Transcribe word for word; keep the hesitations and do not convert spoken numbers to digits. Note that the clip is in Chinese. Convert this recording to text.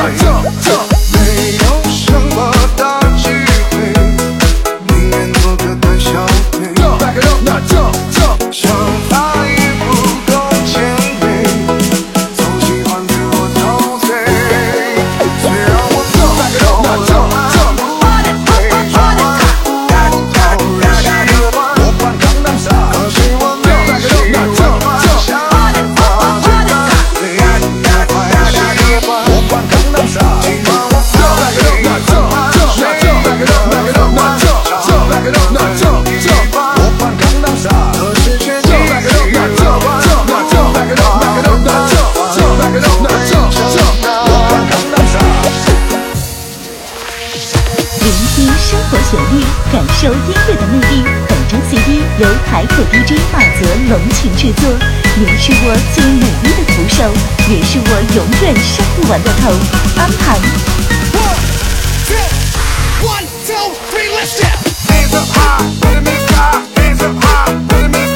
没有什么大机会，宁愿做个胆小鬼。想法也不够前卫，总喜欢自我陶醉。虽然我走了爱不会说话，我管江南沙，可是我没习惯幻想。我管江南沙，起码我不会幻想。我管江南沙，可是却继续乱幻想。 聆听生活旋律，感受音乐的魅力。本张 C D 由海口 D J 马泽龙情制作。你是我最美丽的扶手，也是我永远伤不完的头。安盘。 One, two, three, let's go. Hands up high, rhythm is high. Hands up high, rhythm is